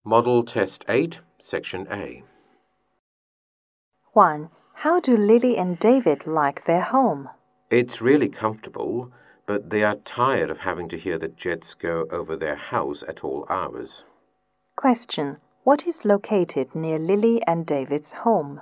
Model Test 8, Section A. 1. How do Lily and David like their home? It's really comfortable, but they are tired of having to hear the jets go over their house at all hours. Question. What is located near Lily and David's home?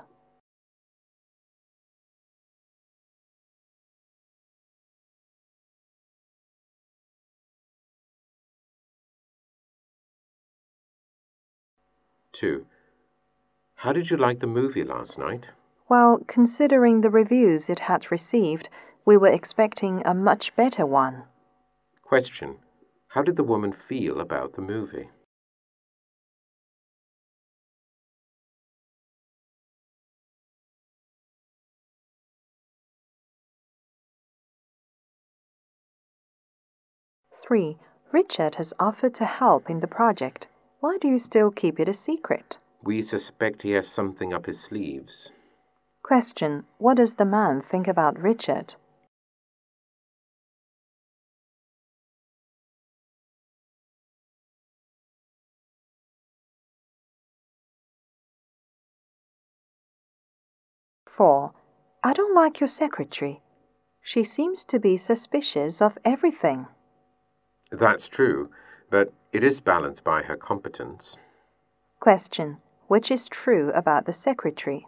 Two. How did you like the movie last night? Well, considering the reviews it had received, we were expecting a much better one. Question. How did the woman feel about the movie? Three. Richard has offered to help in the project. Why do you still keep it a secret? We suspect he has something up his sleeves. Question. What does the man think about Richard? Four. I don't like your secretary. She seems to be suspicious of everything. That's true, but it is balanced by her competence. Question. Which is true about the secretary?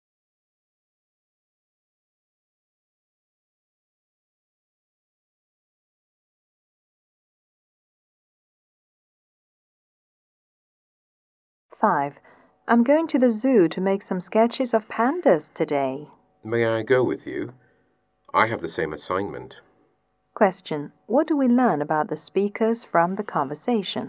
Five. I'm going to the zoo to make some sketches of pandas today. May I go with you? I have the same assignment. Question. What do we learn about the speakers from the conversation?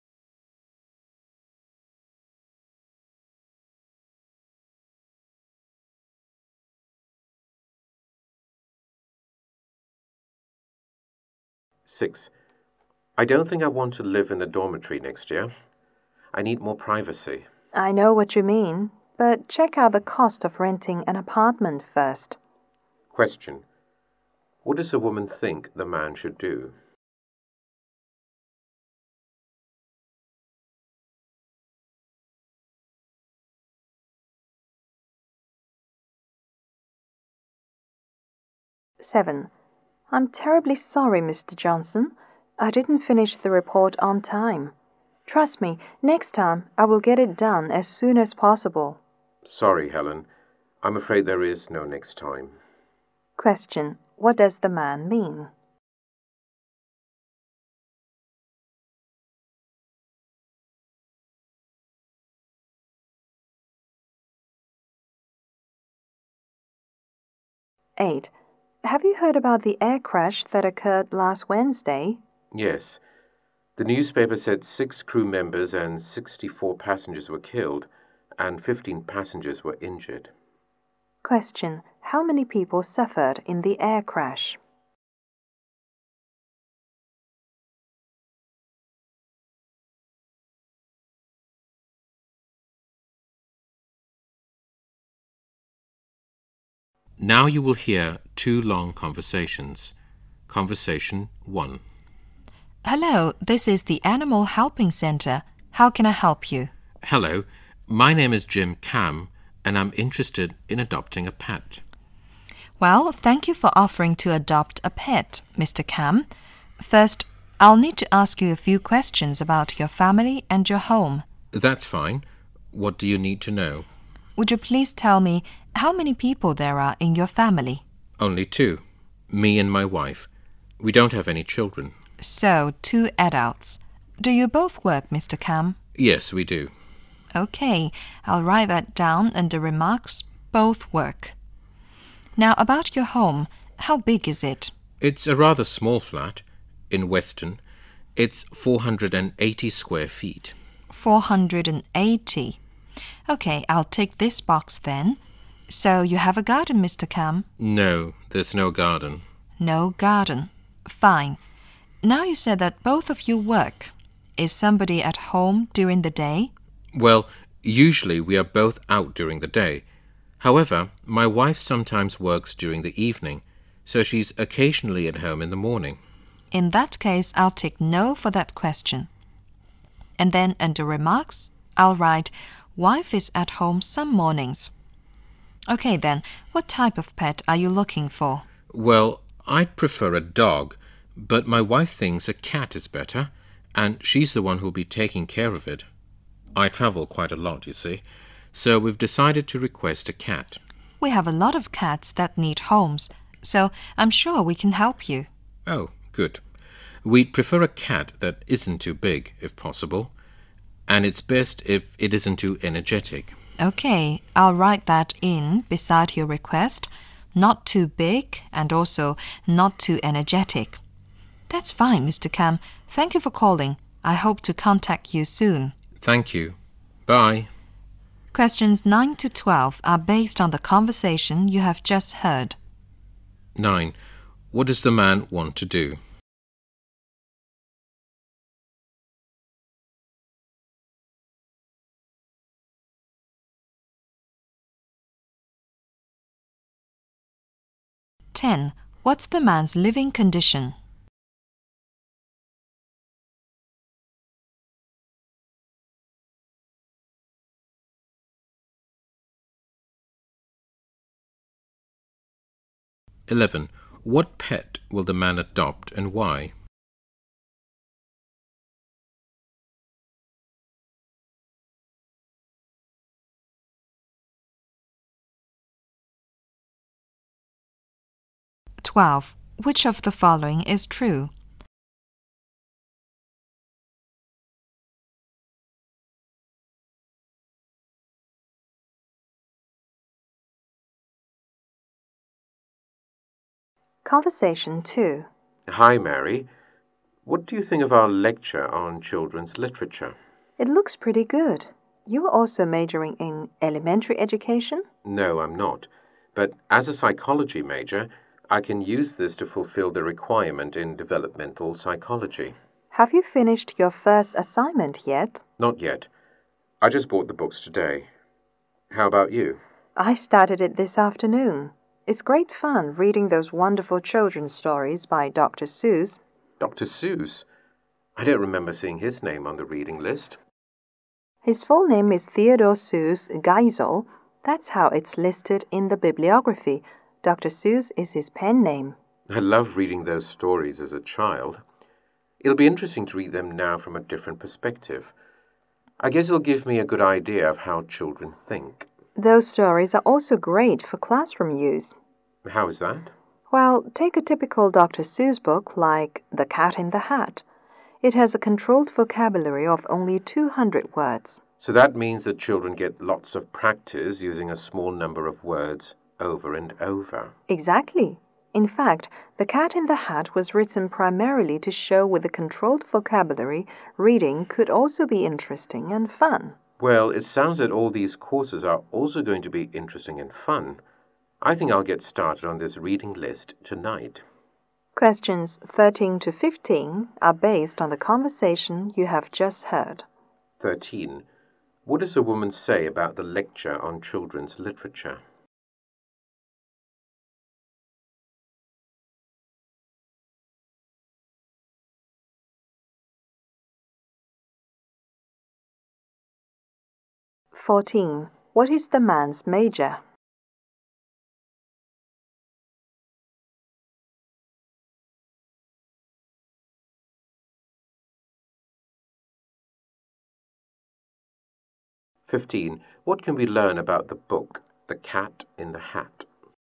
Six. I don't think I want to live in the dormitory next year. I need more privacy. I know what you mean, but check out the cost of renting an apartment first. Question. What does a woman think the man should do? Seven. I'm terribly sorry, Mr. Johnson. I didn't finish the report on time. Trust me, next time I will get it done as soon as possible. Sorry, Helen. I'm afraid there is no next time. Question. What does the man mean? Eight. Have you heard about the air crash that occurred last Wednesday? Yes. The newspaper said 6 crew members and 64 passengers were killed, and 15 passengers were injured. Question. How many people suffered in the air crash? Now you will hear 2 long conversations. Conversation 1. Hello, this is the Animal Helping Center. How can I help you? Hello, my name is Jim Cam, and I'm interested in adopting a pet. Well, thank you for offering to adopt a pet, Mr. Cam. First, I'll need to ask you a few questions about your family and your home. That's fine. What do you need to know? Would you please tell me how many people there are in your family? Only 2. Me and my wife. We don't have any children. So, 2 adults. Do you both work, Mr. Cam? Yes, we do. Okay, I'll write that down under remarks. Both work. Now, about your home, how big is it? It's a rather small flat in Weston. It's 480 square feet. 480. Okay, I'll take this box then. So you have a garden, Mr. Cam? No, there's no garden. No garden. Fine. Now you said that both of you work. Is somebody at home during the day? Well, usually we are both out during the day. However, my wife sometimes works during the evening, so she's occasionally at home in the morning. In that case, I'll tick no for that question. And then under remarks, I'll write, wife is at home some mornings. Okay then, what type of pet are you looking for? Well, I'd prefer a dog, but my wife thinks a cat is better, and she's the one who'll be taking care of it. I travel quite a lot, you see, so we've decided to request a cat. We have a lot of cats that need homes, so I'm sure we can help you. Oh, good. We'd prefer a cat that isn't too big, if possible, and it's best if it isn't too energetic. Okay, I'll write that in beside your request. Not too big and also not too energetic. That's fine, Mr. Cam. Thank you for calling. I hope to contact you soon. Thank you. Bye. Questions 9 to 12 are based on the conversation you have just heard. 9. What does the man want to do? Ten. What's the man's living condition? 11. What pet will the man adopt and why? 12. Which of the following is true? Conversation 2. Hi, Mary. What do you think of our lecture on children's literature? It looks pretty good. You are also majoring in elementary education? No, I'm not. But as a psychology major, I can use this to fulfill the requirement in developmental psychology. Have you finished your first assignment yet? Not yet. I just bought the books today. How about you? I started it this afternoon. It's great fun reading those wonderful children's stories by Dr. Seuss. Dr. Seuss? I don't remember seeing his name on the reading list. His full name is Theodore Seuss Geisel. That's how it's listed in the bibliography. Dr. Seuss is his pen name. I loved reading those stories as a child. It'll be interesting to read them now from a different perspective. I guess it'll give me a good idea of how children think. Those stories are also great for classroom use. How is that? Well, take a typical Dr. Seuss book like The Cat in the Hat. It has a controlled vocabulary of only 200 words. So that means that children get lots of practice using a small number of words over and over. Exactly. In fact, The Cat in the Hat was written primarily to show with a controlled vocabulary, reading could also be interesting and fun. Well, it sounds that all these courses are also going to be interesting and fun. I think I'll get started on this reading list tonight. Questions 13 to 15 are based on the conversation you have just heard. 13. What does the woman say about the lecture on children's literature? "14. What is the man's major?" 15. What can we learn about the book, The Cat in the Hat?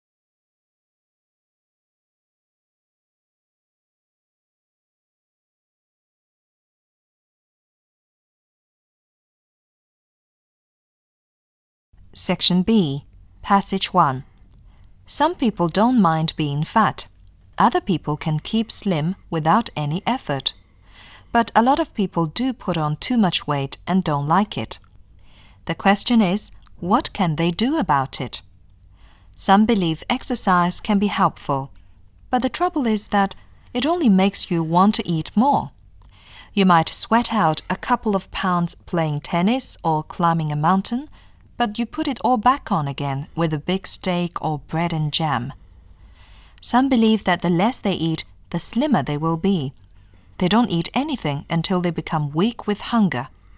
Section B, Passage 1. Some people don't mind being fat. Other people can keep slim without any effort. But a lot of people do put on too much weight and don't like it. The question is, what can they do about it? Some believe exercise can be helpful, but the trouble is that it only makes you want to eat more. You might sweat out a couple of pounds playing tennis or climbing a mountain, but you put it all back on again with a big steak or bread and jam. Some believe that the less they eat, the slimmer they will be. They don't eat anything until they become weak with hunger.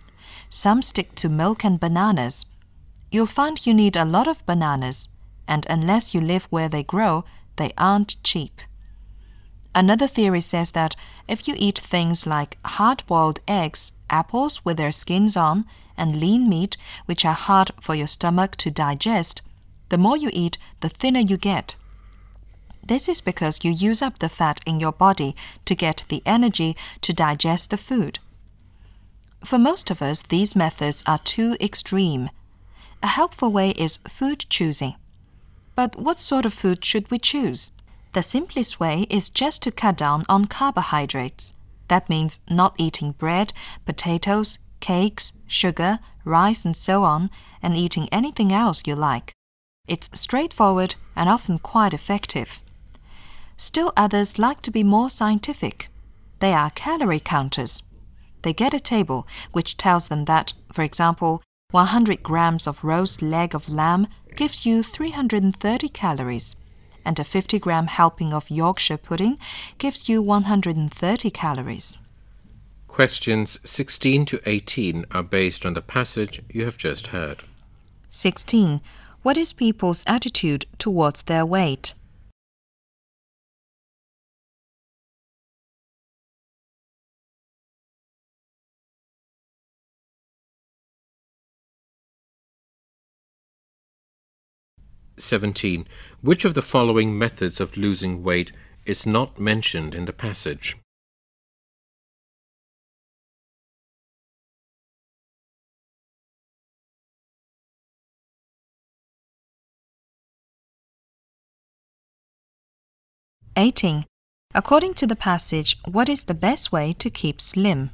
Some stick to milk and bananas. You'll find you need a lot of bananas, and unless you live where they grow, they aren't cheap. Another theory says that if you eat things like hard-boiled eggs, apples with their skins on, and lean meat, which are hard for your stomach to digest, the more you eat, the thinner you get. This is because you use up the fat in your body to get the energy to digest the food. For most of us, these methods are too extreme. A helpful way is food choosing. But what sort of food should we choose? The simplest way is just to cut down on carbohydrates. That means not eating bread, potatoes, cakes, sugar, rice, and so on, and eating anything else you like. It's straightforward and often quite effective. Still others like to be more scientific. They are calorie counters. They get a table which tells them that, for example, 100 grams of roast leg of lamb gives you 330 calories, and a 50-gram helping of Yorkshire pudding gives you 130 calories. Questions 16 to 18 are based on the passage you have just heard. 16. What is people's attitude towards their weight? (17) Which of the following methods of losing weight is not mentioned in the passage? (18) According to the passage, what is the best way to keep slim?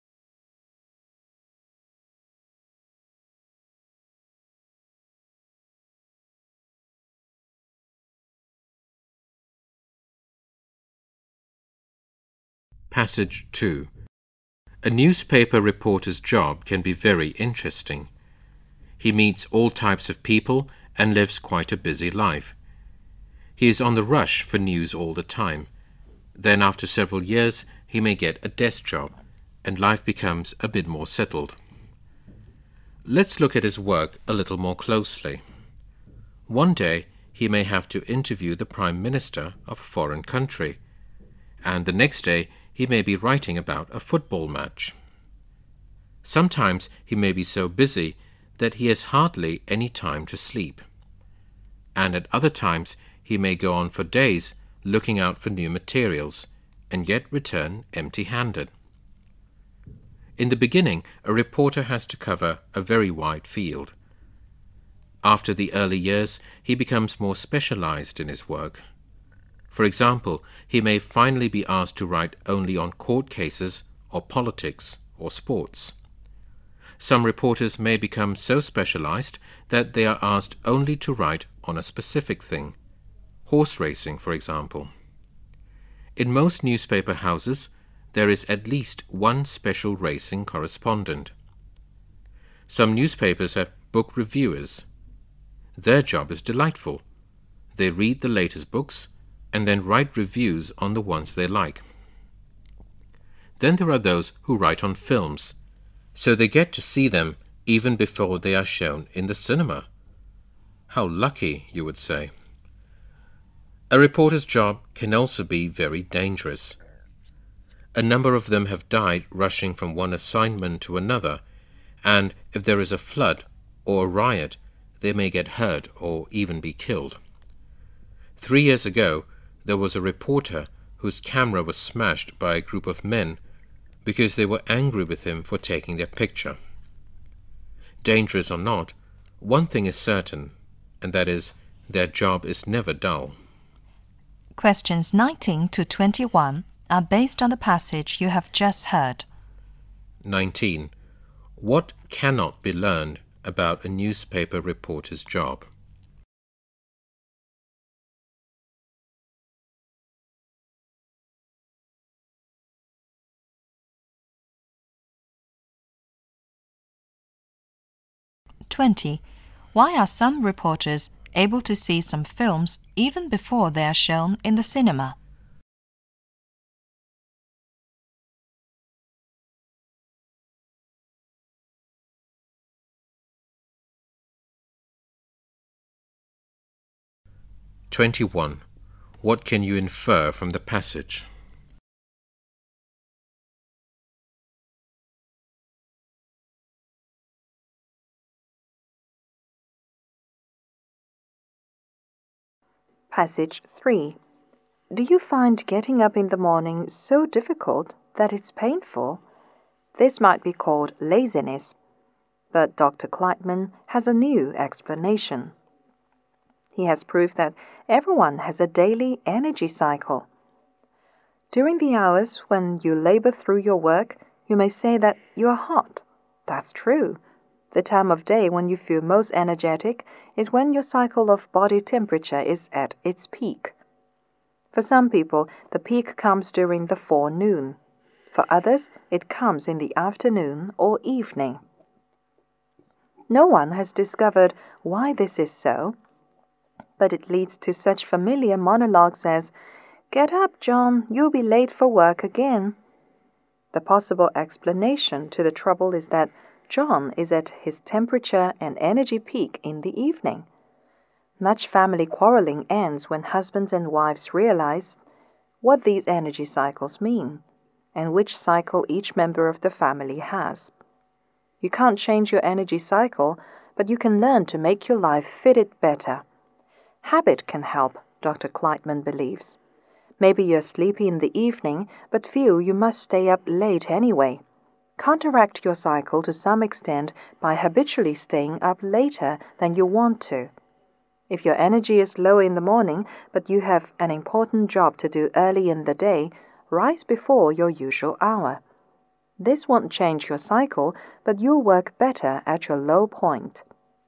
Passage 2. A newspaper reporter's job can be very interesting. He meets all types of people and lives quite a busy life. He is on the rush for news all the time. Then after several years, he may get a desk job, and life becomes a bit more settled. Let's look at his work a little more closely. One day, he may have to interview the Prime Minister of a foreign country, and the next day, he may be writing about a football match. Sometimes he may be so busy that he has hardly any time to sleep. And at other times he may go on for days looking out for new materials and yet return empty-handed. In the beginning, a reporter has to cover a very wide field. After the early years, he becomes more specialized in his work. For example, he may finally be asked to write only on court cases or politics or sports. Some reporters may become so specialized that they are asked only to write on a specific thing. Horse racing, for example. In most newspaper houses, there is at least one special racing correspondent. Some newspapers have book reviewers. Their job is delightful. They read the latest books and then write reviews on the ones they like. Then there are those who write on films, so they get to see them even before they are shown in the cinema. How lucky, you would say. A reporter's job can also be very dangerous. A number of them have died rushing from one assignment to another, and if there is a flood or a riot, they may get hurt or even be killed. 3 years ago, there was a reporter whose camera was smashed by a group of men because they were angry with him for taking their picture. Dangerous or not, one thing is certain, and that is, their job is never dull. Questions 19 to 21 are based on the passage you have just heard. 19. What cannot be learned about a newspaper reporter's job? Why are some reporters able to see some films even before they are shown in the cinema? 21. What can you infer from the passage? Passage 3. Do you find getting up in the morning so difficult that it's painful? This might be called laziness, but Dr. Kleitman has a new explanation. He has proved that everyone has a daily energy cycle. During the hours when you labor through your work, you may say that you are hot. That's true. The time of day when you feel most energetic is when your cycle of body temperature is at its peak. For some people, the peak comes during the forenoon. For others, it comes in the afternoon or evening. No one has discovered why this is so, but it leads to such familiar monologues as, "Get up, John, you'll be late for work again." The possible explanation to the trouble is that John is at his temperature and energy peak in the evening. Much family quarreling ends when husbands and wives realize what these energy cycles mean and which cycle each member of the family has. You can't change your energy cycle, but you can learn to make your life fit it better. Habit can help, Dr. Kleitman believes. Maybe you're sleepy in the evening, but feel you must stay up late anyway. Counteract your cycle to some extent by habitually staying up later than you want to. If your energy is low in the morning, but you have an important job to do early in the day, rise before your usual hour. This won't change your cycle, but you'll work better at your low point.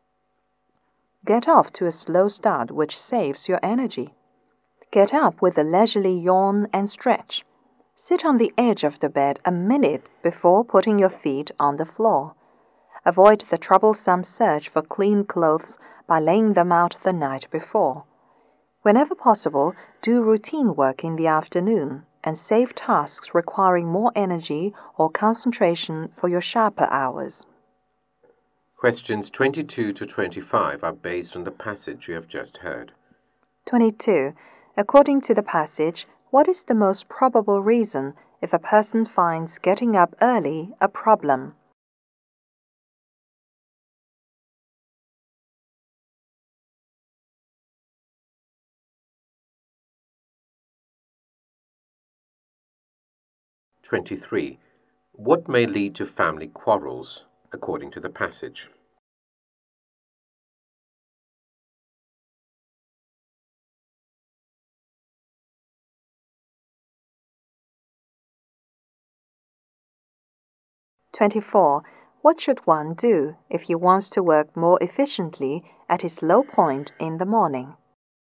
Get off to a slow start which saves your energy. Get up with a leisurely yawn and stretch. Sit on the edge of the bed a minute before putting your feet on the floor. Avoid the troublesome search for clean clothes by laying them out the night before. Whenever possible, do routine work in the afternoon and save tasks requiring more energy or concentration for your sharper hours. Questions 22 to 25 are based on the passage you have just heard. 22. According to the passage, what is the most probable reason if a person finds getting up early a problem? (23) What may lead to family quarrels, according to the passage? (24) What should one do if he wants to work more efficiently at his low point in the morning?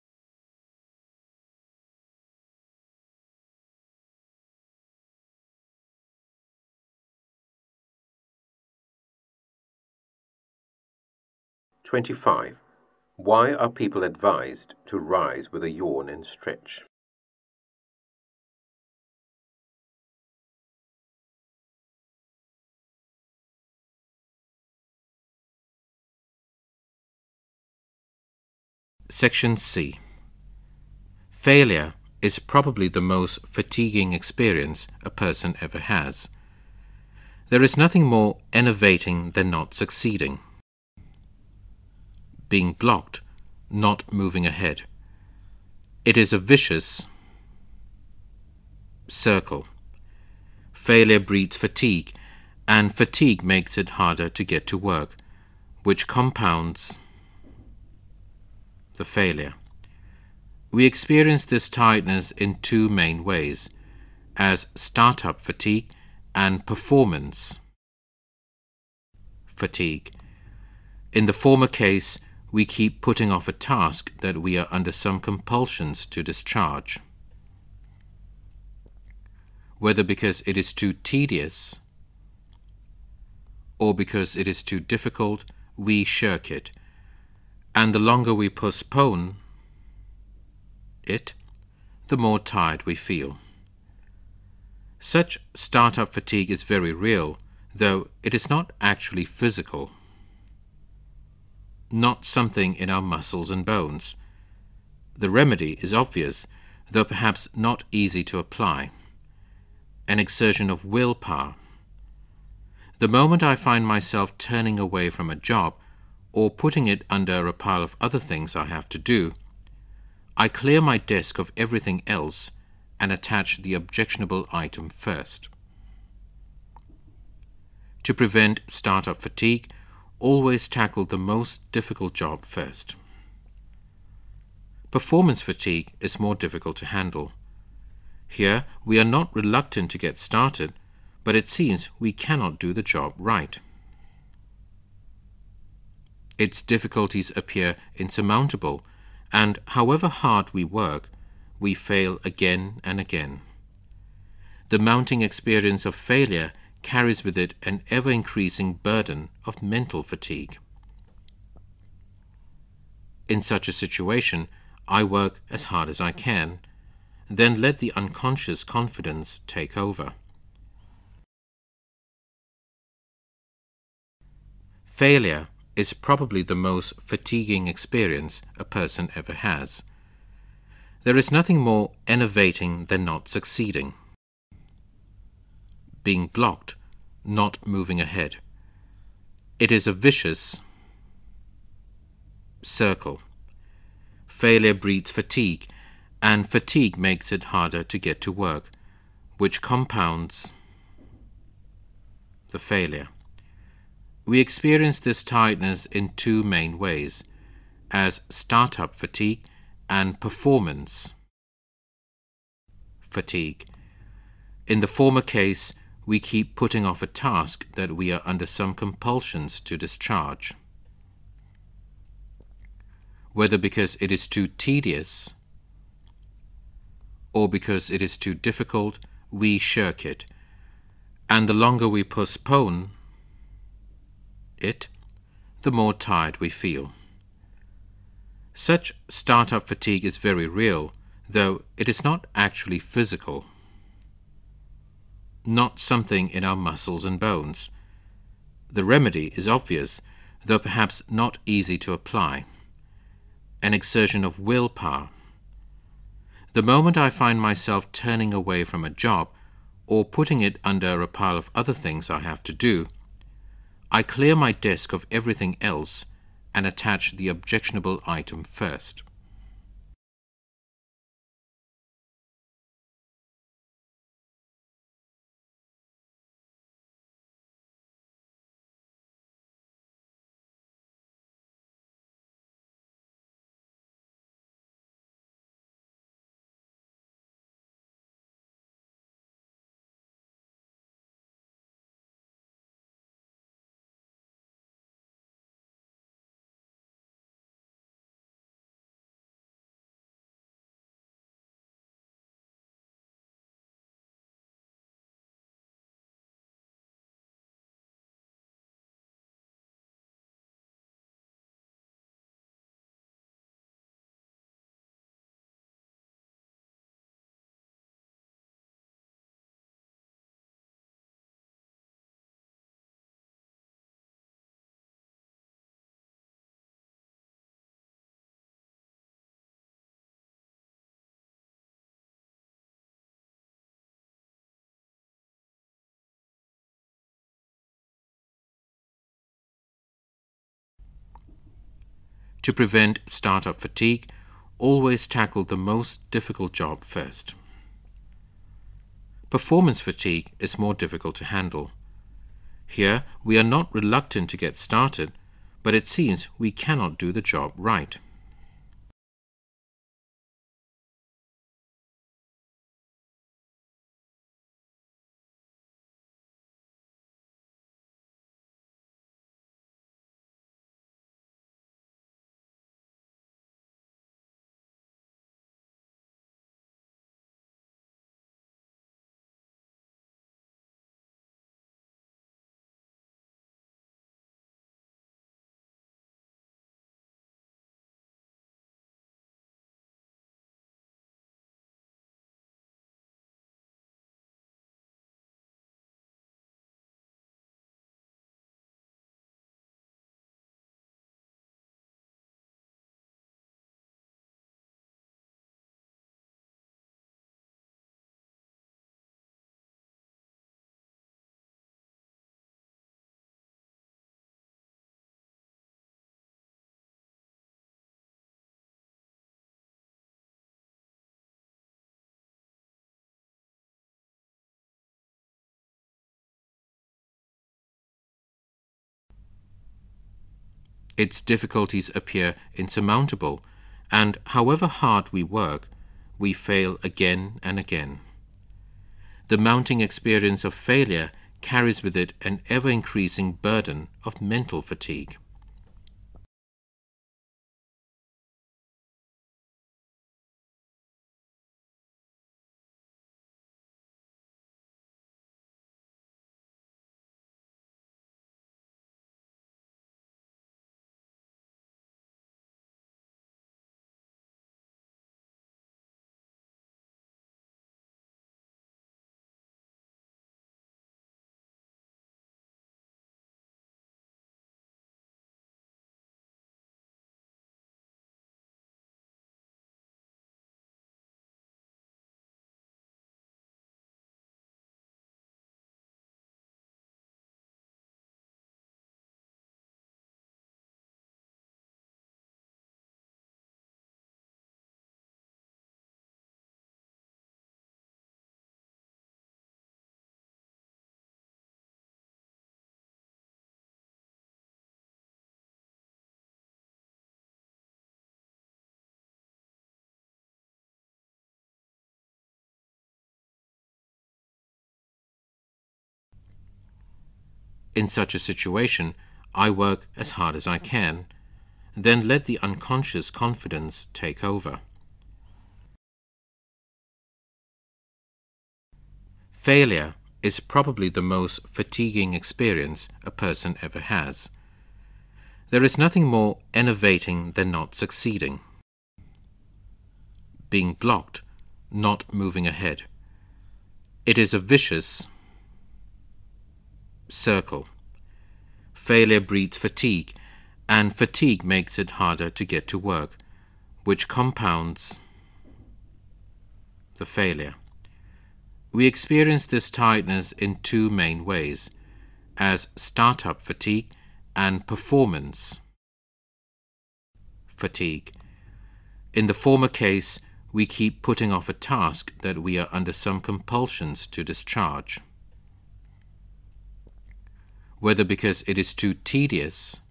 (25) Why are people advised to rise with a yawn and stretch? Section C. Failure is probably the most fatiguing experience a person ever has. There is nothing more enervating than not succeeding. Being blocked, not moving ahead. It is a vicious circle. Failure breeds fatigue, and fatigue makes it harder to get to work, which compounds the failure. We experience this tiredness in two main ways, as startup fatigue and performance fatigue. In the former case, we keep putting off a task that we are under some compulsions to discharge. Whether because it is too tedious or because it is too difficult, we shirk it. And the longer we postpone it, the more tired we feel. Such startup fatigue is very real, though it is not actually physical, not something in our muscles and bones. The remedy is obvious, though perhaps not easy to apply. An exertion of willpower. The moment I find myself turning away from a job or putting it under a pile of other things I have to do, I clear my desk of everything else and attach the objectionable item first. To prevent startup fatigue, always tackle the most difficult job first. Performance fatigue is more difficult to handle. Here, we are not reluctant to get started, but it seems we cannot do the job right. Its difficulties appear insurmountable, and however hard we work, we fail again and again. The mounting experience of failure carries with it an ever-increasing burden of mental fatigue. In such a situation, I work as hard as I can, then let the unconscious confidence take over. Failure is probably the most fatiguing experience a person ever has. There is nothing more enervating than not succeeding. Being blocked, not moving ahead. It is a vicious circle. Failure breeds fatigue, and fatigue makes it harder to get to work, which compounds the failure. We experience this tiredness in two main ways, as startup fatigue and performance fatigue. In the former case, we keep putting off a task that we are under some compulsions to discharge. Whether because it is too tedious or because it is too difficult, we shirk it. And the longer we postpone it, the more tired we feel. Such startup fatigue is very real, though it is not actually physical, not something in our muscles and bones. The remedy is obvious, though perhaps not easy to apply. An exertion of willpower. The moment I find myself turning away from a job or putting it under a pile of other things I have to do, I clear my desk of everything else and attach the objectionable item first. To prevent startup fatigue, always tackle the most difficult job first. Performance fatigue is more difficult to handle. Here, we are not reluctant to get started, but it seems we cannot do the job right. Its difficulties appear insurmountable, and however hard we work, we fail again and again. The mounting experience of failure carries with it an ever-increasing burden of mental fatigue. In such a situation, I work as hard as I can, then let the unconscious confidence take over. Failure is probably the most fatiguing experience a person ever has. There is nothing more enervating than not succeeding, being blocked, not moving ahead. It is a vicious circle. Failure breeds fatigue, and fatigue makes it harder to get to work, which compounds the failure. We experience this tiredness in two main ways, as startup fatigue and performance fatigue. In the former case, we keep putting off a task that we are under some compulsions to discharge. Whether because it is too tedious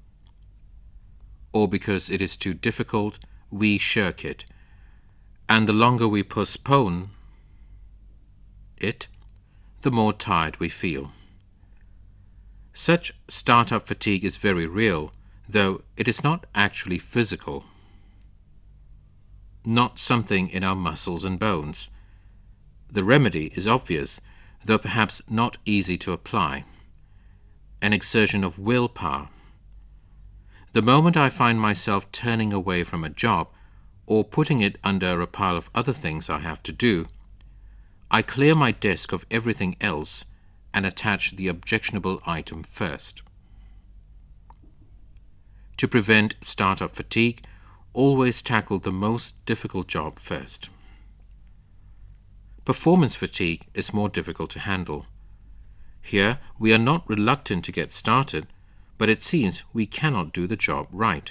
or because it is too difficult, we shirk it. And the longer we postpone it, the more tired we feel. Such startup fatigue is very real, though it is not actually physical, not something in our muscles and bones. The remedy is obvious, though perhaps not easy to apply. An exertion of willpower. The moment I find myself turning away from a job or putting it under a pile of other things I have to do, I clear my desk of everything else and attach the objectionable item first. To prevent startup fatigue, always tackle the most difficult job first. Performance fatigue is more difficult to handle. Here, we are not reluctant to get started, but it seems we cannot do the job right.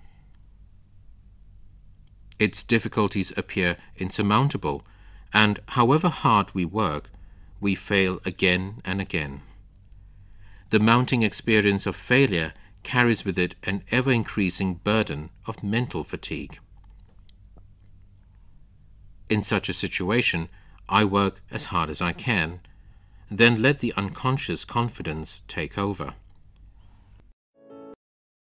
Its difficulties appear insurmountable, and however hard we work, we fail again and again. The mounting experience of failure carries with it an ever-increasing burden of mental fatigue. In such a situation, I work as hard as I can, then let the unconscious confidence take over.